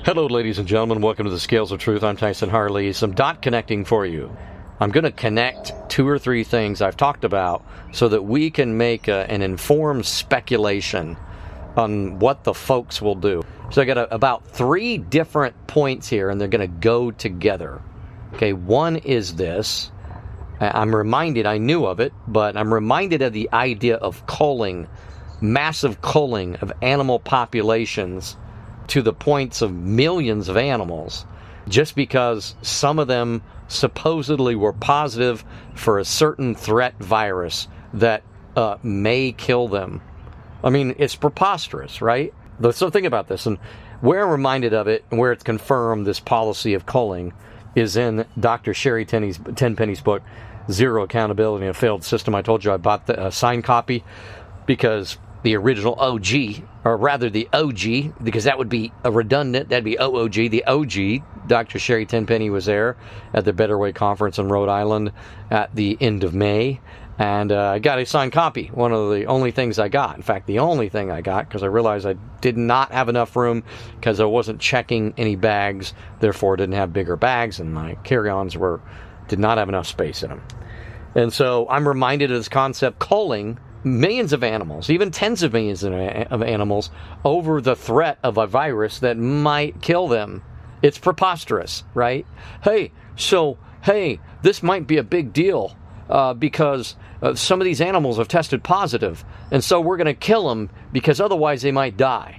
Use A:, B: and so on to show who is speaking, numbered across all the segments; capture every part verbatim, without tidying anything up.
A: Hello, ladies and gentlemen. Welcome to the Scales of Truth. I'm Tyson Harley. Some dot connecting for you. I'm going to connect two or three things I've talked about so that we can make a, an informed speculation on what the folks will do. So I got a, about three different points here, and they're going to go together. Okay, one is this. I'm reminded, I knew of it, but I'm reminded of the idea of culling, massive culling of animal populations to the points of millions of animals, just because some of them supposedly were positive for a certain threat virus that uh, may kill them. I mean, it's preposterous, right? So think about this, and where I'm reminded of it, and where it's confirmed, this policy of culling, is in Doctor Sherry Tenny's, Tenpenny's book, Zero Accountability in a Failed System. I told you I bought the uh, signed copy because the original O G, or rather the O G, because that would be a redundant, that'd be O O G, the O G, Doctor Sherry Tenpenny was there at the Better Way Conference in Rhode Island at the end of May, and uh, I got a signed copy, one of the only things I got. In fact, the only thing I got, because I realized I did not have enough room, because I wasn't checking any bags, therefore didn't have bigger bags, and my carry-ons were did not have enough space in them. And so I'm reminded of this concept, culling millions of animals, even tens of millions of animals, over the threat of a virus that might kill them. It's preposterous, right? Hey, so, hey, this might be a big deal uh, because uh, some of these animals have tested positive, and so we're going to kill them because otherwise they might die.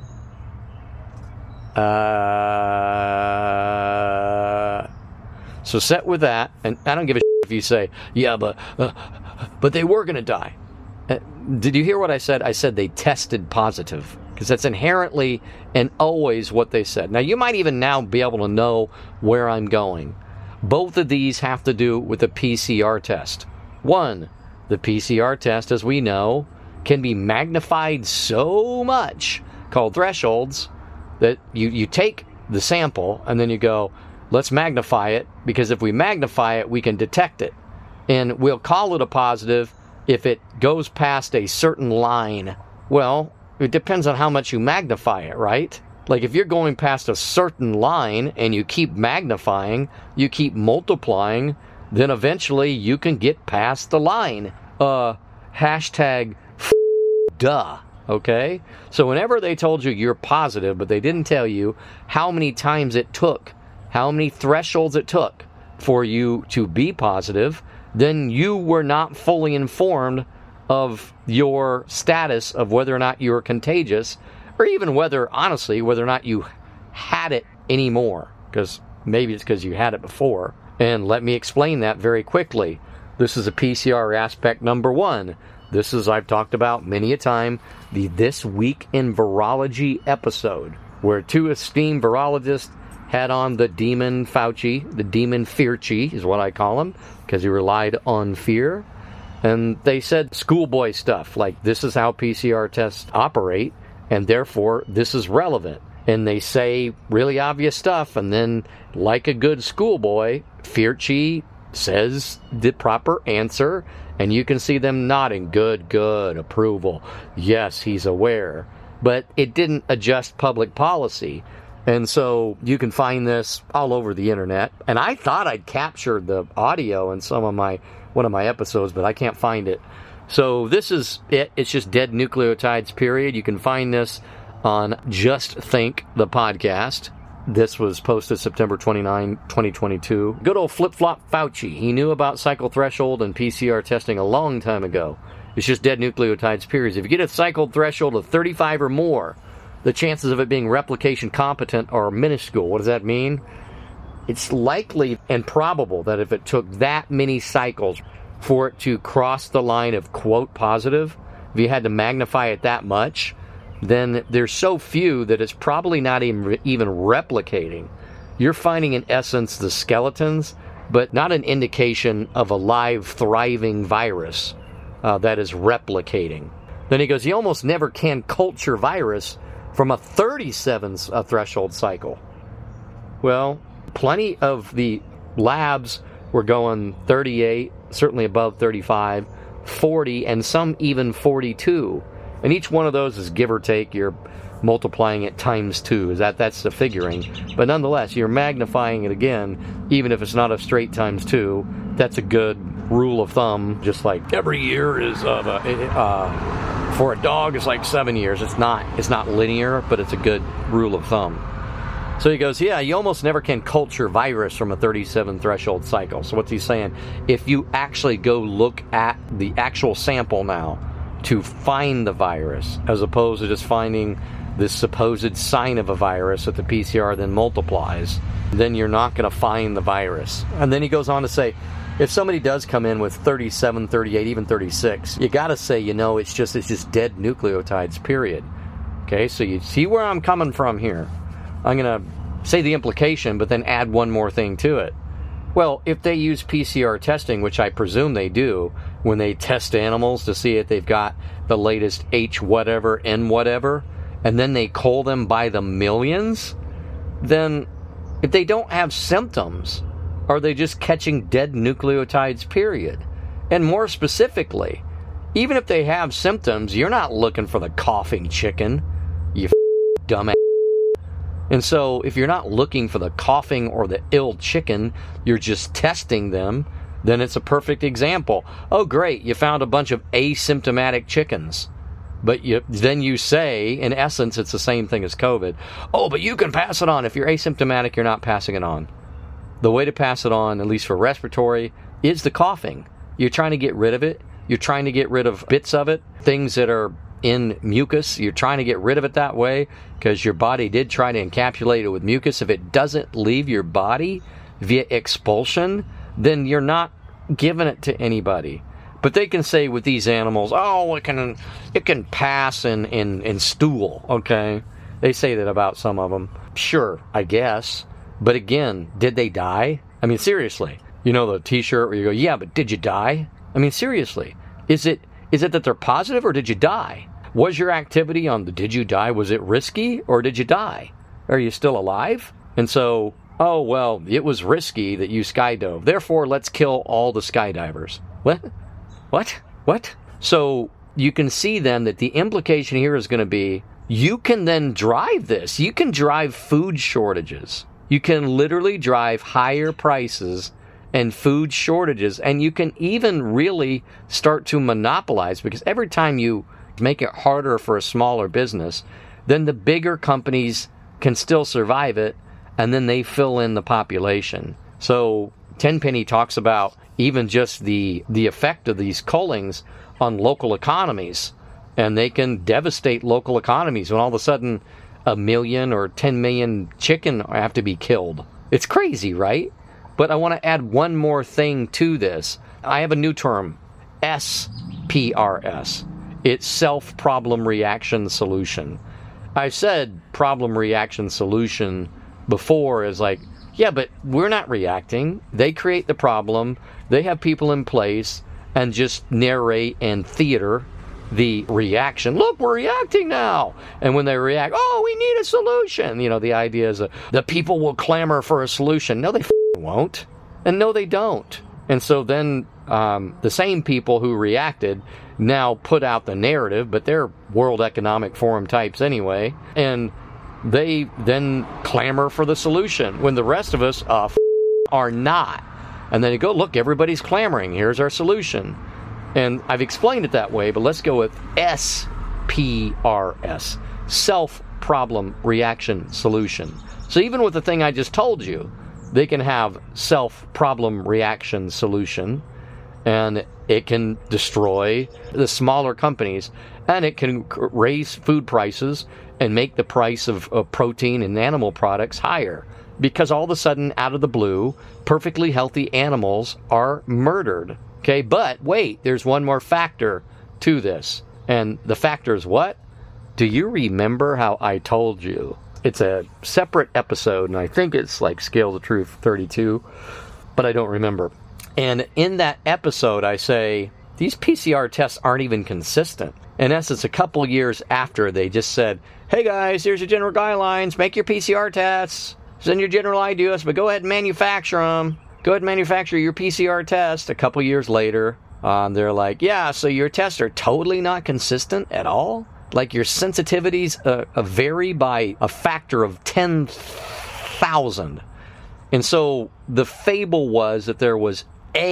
A: Uh, so set with that, and I don't give a shit if you say, yeah, but, uh, but they were going to die. Uh, did you hear what I said? I said they tested positive, because that's inherently and always what they said. Now, you might even now be able to know where I'm going. Both of these have to do with the P C R test. One, the P C R test, as we know, can be magnified so much, called thresholds, that you, you take the sample and then you go, let's magnify it, because if we magnify it, we can detect it. And we'll call it a positive if it goes past a certain line. Well, it depends on how much you magnify it, right? Like if you're going past a certain line and you keep magnifying, you keep multiplying, then eventually you can get past the line. Uh, hashtag f- duh, okay? So whenever they told you you're positive, but they didn't tell you how many times it took, how many thresholds it took for you to be positive, then you were not fully informed of your status of whether or not you were contagious, or even whether, honestly, whether or not you had it anymore, because maybe it's because you had it before. And let me explain that very quickly. This is a P C R aspect number one. This is, I've talked about many a time, the This Week in Virology episode, where two esteemed virologists had on the demon Fauci, the demon Fearchi is what I call him, because he relied on fear. And they said schoolboy stuff, like this is how P C R tests operate, and therefore this is relevant. And they say really obvious stuff, and then, like a good schoolboy, Fearchi says the proper answer, and you can see them nodding, good, good, approval. Yes, he's aware. But it didn't adjust public policy. And so you can find this all over the internet. And I thought I'd captured the audio in some of my one of my episodes, but I can't find it. So this is it. It's just dead nucleotides, period. You can find this on Just Think, the podcast. This was posted September twenty-ninth, twenty twenty-two. Good old flip-flop Fauci. He knew about cycle threshold and P C R testing a long time ago. It's just dead nucleotides, period. If you get a cycle threshold of thirty-five or more, the chances of it being replication competent are minuscule. What does that mean? It's likely and probable that if it took that many cycles for it to cross the line of quote positive, if you had to magnify it that much, then there's so few that it's probably not even, even replicating. You're finding in essence the skeletons, but not an indication of a live, thriving virus uh, that is replicating. Then he goes, you almost never can culture virus from a thirty-seven uh, threshold cycle. Well, plenty of the labs were going thirty-eight, certainly above thirty-five, forty, and some even forty-two. And each one of those is give or take your multiplying it times two. Is that that's the figuring. But nonetheless, you're magnifying it again, even if it's not a straight times two. That's a good rule of thumb. Just like every year is of a, uh, for a dog, it's like seven years. It's not. It's not linear, but it's a good rule of thumb. So he goes, yeah, you almost never can culture virus from a thirty-seven threshold cycle. So what's he saying? If you actually go look at the actual sample now to find the virus, as opposed to just finding this supposed sign of a virus that the P C R then multiplies, then you're not going to find the virus. And then he goes on to say, if somebody does come in with thirty-seven, thirty-eight, even thirty-six, you got to say, you know, it's just it's just dead nucleotides, period. Okay, so you see where I'm coming from here. I'm going to say the implication, but then add one more thing to it. Well, if they use P C R testing, which I presume they do, when they test animals to see if they've got the latest H whatever, N whatever, and then they cull them by the millions, then if they don't have symptoms, are they just catching dead nucleotides, period? And more specifically, even if they have symptoms, you're not looking for the coughing chicken, you f- dumbass. And so if you're not looking for the coughing or the ill chicken, you're just testing them, then it's a perfect example. Oh, great, you found a bunch of asymptomatic chickens. But you, then you say, in essence, it's the same thing as COVID. Oh, but you can pass it on. If you're asymptomatic, you're not passing it on. The way to pass it on, at least for respiratory, is the coughing. You're trying to get rid of it. You're trying to get rid of bits of it, things that are in mucus. You're trying to get rid of it that way because your body did try to encapsulate it with mucus. If it doesn't leave your body via expulsion, then you're not giving it to anybody. But they can say with these animals, oh, it can it can pass in, in, in stool, okay? They say that about some of them. Sure, I guess. But again, did they die? I mean, seriously. You know the t-shirt where you go, yeah, but did you die? I mean, seriously. Is it is it that they're positive or did you die? Was your activity on the did you die, was it risky or did you die? Are you still alive? And so, oh, well, it was risky that you skydove. Therefore, let's kill all the skydivers. What? What? What? So you can see then that the implication here is going to be you can then drive this. You can drive food shortages. You can literally drive higher prices and food shortages. And you can even really start to monopolize, because every time you make it harder for a smaller business, then the bigger companies can still survive it, and then they fill in the population. So Tenpenny talks about even just the the effect of these cullings on local economies, and they can devastate local economies when all of a sudden a million or ten million chicken have to be killed. It's crazy, right? But I want to add one more thing to this. I have a new term, S P R S. It's self-problem reaction solution. I've said problem reaction solution before is like, yeah, but we're not reacting. They create the problem. They have people in place and just narrate and theater the reaction. Look, we're reacting now. And when they react, oh, we need a solution. You know, the idea is uh, the people will clamor for a solution. No, they f- won't. And no, they don't. And so then um, the same people who reacted now put out the narrative, but they're World Economic Forum types anyway, and they then clamor for the solution when the rest of us uh, f- are not. And then you go, look, everybody's clamoring. Here's our solution. And I've explained it that way, but let's go with S P R S, self-problem reaction solution. So even with the thing I just told you, they can have self-problem reaction solution, and it can destroy the smaller companies, and it can raise food prices and make the price of, of protein and animal products higher, because all of a sudden, out of the blue, perfectly healthy animals are murdered. Okay, but wait, there's one more factor to this. And the factor is what? Do you remember how I told you? It's a separate episode, and I think it's like Scale of Truth thirty-two, but I don't remember. And in that episode, I say, these P C R tests aren't even consistent. In essence, a couple years after, they just said, hey guys, here's your general guidelines, make your P C R tests, send your general ideas, but go ahead and manufacture them. Go ahead and manufacture your P C R test. A couple years later, um, they're like, yeah, so your tests are totally not consistent at all? Like your sensitivities uh, uh, vary by a factor of ten thousand. And so the fable was that there was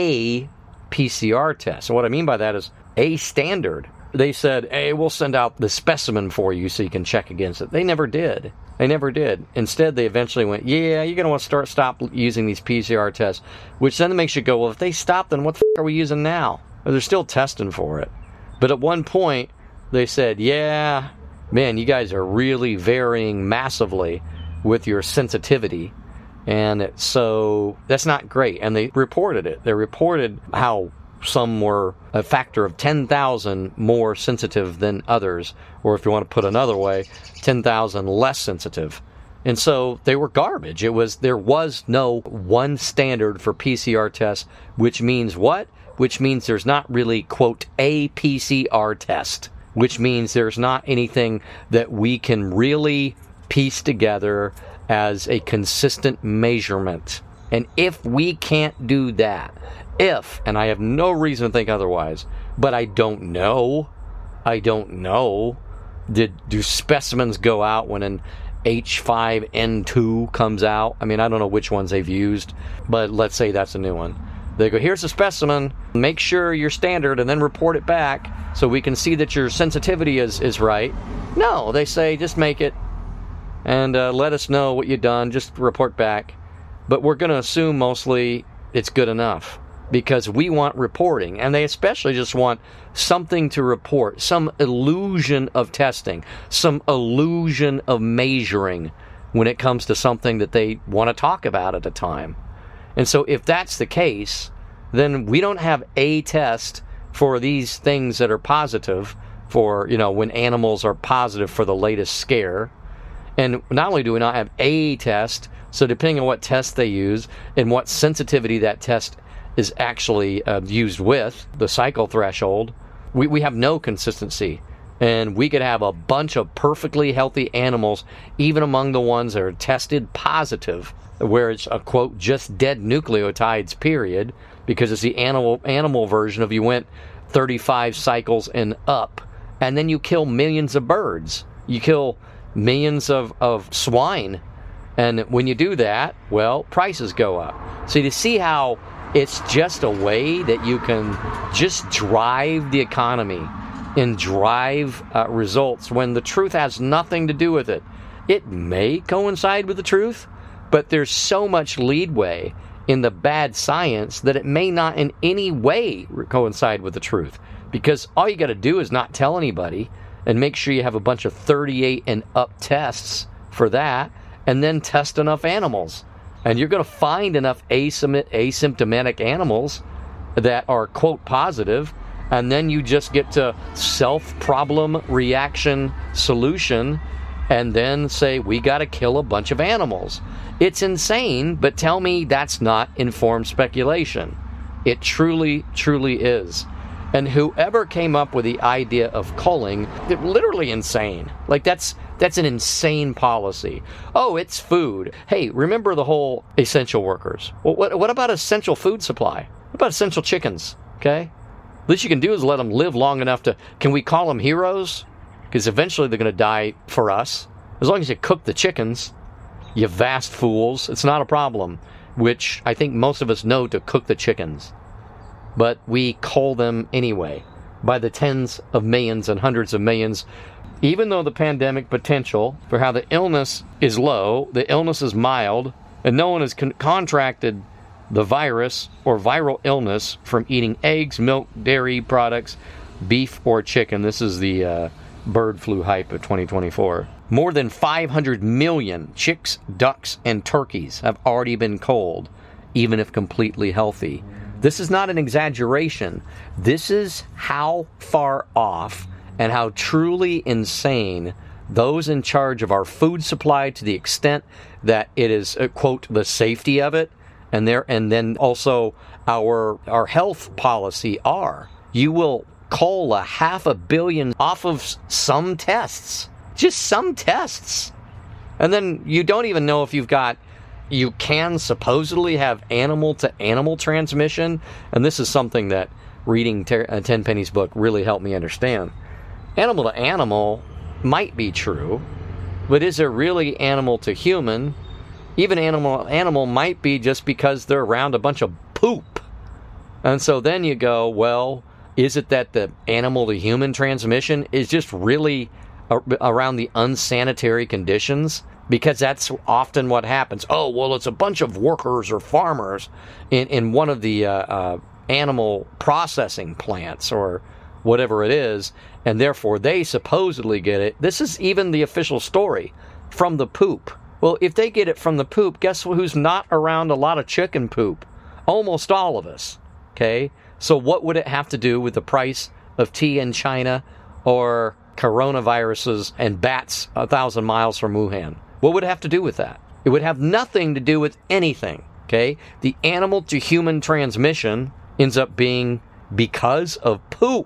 A: a P C R test. And what I mean by that is a standard. They said, hey, we'll send out the specimen for you so you can check against it. They never did. They never did. Instead, they eventually went, yeah, you're going to want to start stop using these P C R tests, which then makes you go, well, if they stop, then what the f- are we using now? Well, they're still testing for it. But at one point, they said, yeah, man, you guys are really varying massively with your sensitivity. And so that's not great. And they reported it. They reported how some were a factor of ten thousand more sensitive than others, or if you want to put another way, ten thousand less sensitive. And so they were garbage. It was there was no one standard for P C R tests, which means what? Which means there's not really, quote, a P C R test, which means there's not anything that we can really piece together as a consistent measurement. And if we can't do that, if, and I have no reason to think otherwise, but I don't know, I don't know, did do specimens go out when an H five N two comes out? I mean, I don't know which ones they've used, but let's say that's a new one. They go, here's a specimen, make sure you're standard, and then report it back so we can see that your sensitivity is, is right. No, they say, just make it, and uh, let us know what you've done, just report back. But we're going to assume mostly it's good enough, because we want reporting, and they especially just want something to report, some illusion of testing, some illusion of measuring when it comes to something that they want to talk about at a time. And so if that's the case, then we don't have a test for these things that are positive for, you know, when animals are positive for the latest scare. And not only do we not have a test, so depending on what test they use and what sensitivity that test is actually uh, used with, the cycle threshold, we, we have no consistency. And we could have a bunch of perfectly healthy animals, even among the ones that are tested positive, where it's a, quote, just dead nucleotides, period, because it's the animal animal version of you went thirty-five cycles and up, and then you kill millions of birds. You kill millions of, of swine. And when you do that, well, prices go up. So you see how it's just a way that you can just drive the economy and drive uh, results when the truth has nothing to do with it. It may coincide with the truth, but there's so much leadway in the bad science that it may not in any way coincide with the truth. Because all you got to do is not tell anybody and make sure you have a bunch of thirty-eight and up tests for that, and then test enough animals. And you're going to find enough asym- asymptomatic animals that are, quote, positive, and then you just get to self-problem reaction solution and then say, we got to kill a bunch of animals. It's insane, but tell me that's not informed speculation. It truly, truly is. And whoever came up with the idea of culling, they're literally insane. Like, that's that's an insane policy. Oh, it's food. Hey, remember the whole essential workers. Well, what, what about essential food supply? What about essential chickens? Okay? Least you can do is let them live long enough to... Can we call them heroes? Because eventually they're going to die for us. As long as you cook the chickens, you vast fools, it's not a problem. Which I think most of us know to cook the chickens. But we cull them anyway, by the tens of millions and hundreds of millions. Even though the pandemic potential for how the illness is low, the illness is mild, and no one has con- contracted the virus or viral illness from eating eggs, milk, dairy products, beef, or chicken. This is the uh, bird flu hype of twenty twenty-four. More than five hundred million chicks, ducks, and turkeys have already been culled, even if completely healthy. This is not an exaggeration. This is how far off and how truly insane those in charge of our food supply, to the extent that it is, uh, quote, the safety of it, and there, and then also our our health policy are. You will cull a half a billion off of some tests. Just some tests. And then you don't even know if you've got... You can supposedly have animal-to-animal transmission, and this is something that reading Ter- uh, Tenpenny's book really helped me understand. Animal-to-animal, might be true, but is it really animal to human? Even animal animal might be just because they're around a bunch of poop. And so then you go, well, is it that the animal to human transmission is just really a- around the unsanitary conditions? Because that's often what happens. Oh, well, it's a bunch of workers or farmers in, in one of the uh, uh, animal processing plants or whatever it is, and therefore they supposedly get it. This is even the official story, from the poop. Well, if they get it from the poop, guess who's not around a lot of chicken poop? Almost all of us, okay? So what would it have to do with the price of tea in China or coronaviruses and bats a thousand miles from Wuhan? What would it have to do with that? It would have nothing to do with anything, okay? The animal to human transmission ends up being because of poop.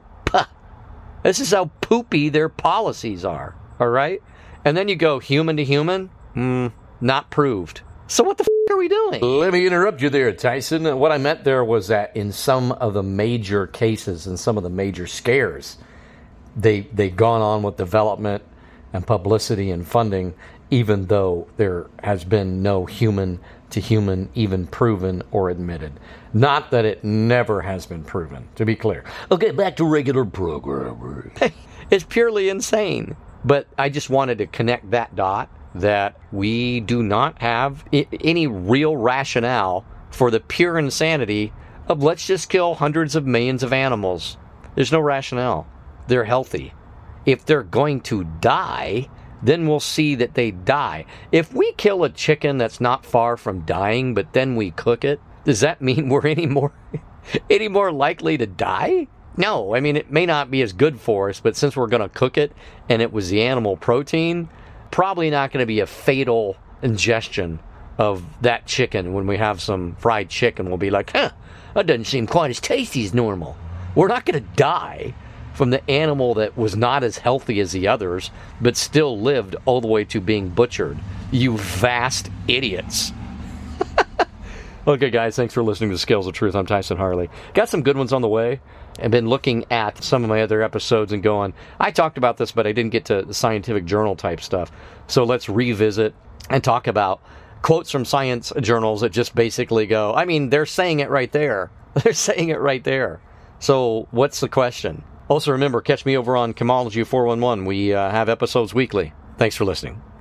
A: This is how poopy their policies are, all right? And then you go human to human? Hmm, not proved. So what the f*** are we doing?
B: Let me interrupt you there, Tyson. What I meant there was that in some of the major cases and some of the major scares, they, they've gone on with development and publicity and funding, even though there has been no human to human even proven or admitted. Not that it never has been proven, to be clear. Okay, back to regular programming.
A: It's purely insane. But I just wanted to connect that dot, that we do not have I- any real rationale for the pure insanity of let's just kill hundreds of millions of animals. There's no rationale. They're healthy. If they're going to die, then we'll see that they die. If we kill a chicken that's not far from dying, but then we cook it, does that mean we're any more any more likely to die? No, I mean, it may not be as good for us, but since we're going to cook it and it was the animal protein, probably not going to be a fatal ingestion of that chicken. When we have some fried chicken, we'll be like, huh, that doesn't seem quite as tasty as normal. We're not going to die from the animal that was not as healthy as the others, but still lived all the way to being butchered. You vast idiots. Okay, guys, thanks for listening to Scales of Truth. I'm Tyson Harley. Got some good ones on the way. I've been looking at some of my other episodes and going, I talked about this, but I didn't get to the scientific journal type stuff. So let's revisit and talk about quotes from science journals that just basically go, I mean, they're saying it right there. They're saying it right there. So what's the question? Also, remember, catch me over on Chemology four one one. We uh, have episodes weekly. Thanks for listening.